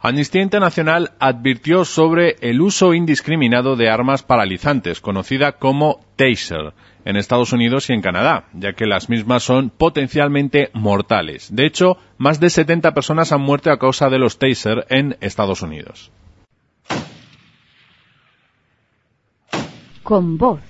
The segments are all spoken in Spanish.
Amnistía Internacional advirtió sobre el uso indiscriminado de armas paralizantes, conocida como taser, en Estados Unidos y en Canadá, ya que las mismas son potencialmente mortales. De hecho, más de 70 personas han muerto a causa de los taser en Estados Unidos. Con voz.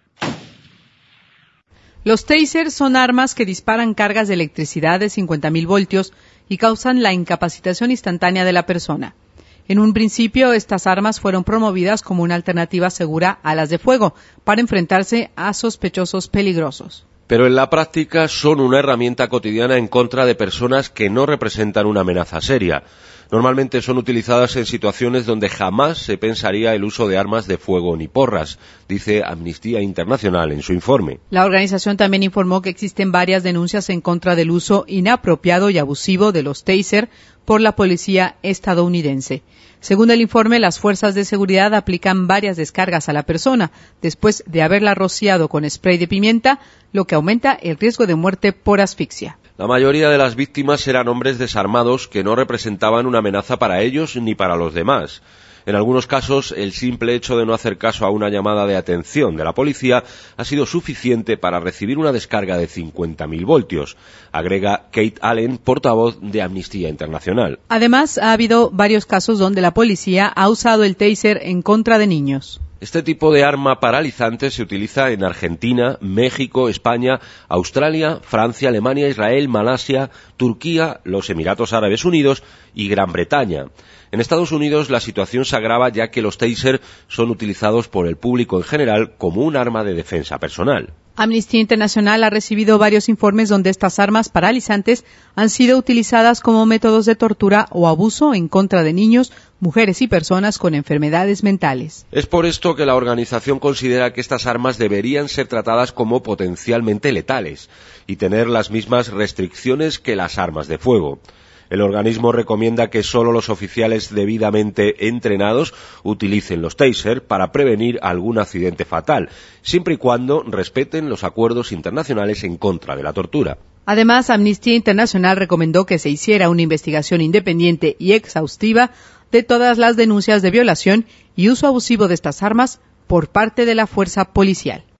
Los tasers son armas que disparan cargas de electricidad de 50.000 voltios y causan la incapacitación instantánea de la persona. En un principio, estas armas fueron promovidas como una alternativa segura a las de fuego para enfrentarse a sospechosos peligrosos. Pero en la práctica son una herramienta cotidiana en contra de personas que no representan una amenaza seria. Normalmente son utilizadas en situaciones donde jamás se pensaría el uso de armas de fuego ni porras, dice Amnistía Internacional en su informe. La organización también informó que existen varias denuncias en contra del uso inapropiado y abusivo de los taser por la policía estadounidense. Según el informe, las fuerzas de seguridad aplican varias descargas a la persona después de haberla rociado con spray de pimienta, lo que aumenta el riesgo de muerte por asfixia. La mayoría de las víctimas eran hombres desarmados que no representaban una amenaza para ellos ni para los demás. En algunos casos, el simple hecho de no hacer caso a una llamada de atención de la policía ha sido suficiente para recibir una descarga de 50.000 voltios, agrega Kate Allen, portavoz de Amnistía Internacional. Además, ha habido varios casos donde la policía ha usado el taser en contra de niños. Este tipo de arma paralizante se utiliza en Argentina, México, España, Australia, Francia, Alemania, Israel, Malasia, Turquía, los Emiratos Árabes Unidos y Gran Bretaña. En Estados Unidos la situación se agrava ya que los taser son utilizados por el público en general como un arma de defensa personal. Amnistía Internacional ha recibido varios informes donde estas armas paralizantes han sido utilizadas como métodos de tortura o abuso en contra de niños, mujeres y personas con enfermedades mentales. Es por esto que la organización considera que estas armas deberían ser tratadas como potencialmente letales y tener las mismas restricciones que las armas de fuego. El organismo recomienda que solo los oficiales debidamente entrenados utilicen los taser para prevenir algún accidente fatal, siempre y cuando respeten los acuerdos internacionales en contra de la tortura. Además, Amnistía Internacional recomendó que se hiciera una investigación independiente y exhaustiva de todas las denuncias de violación y uso abusivo de estas armas por parte de la fuerza policial.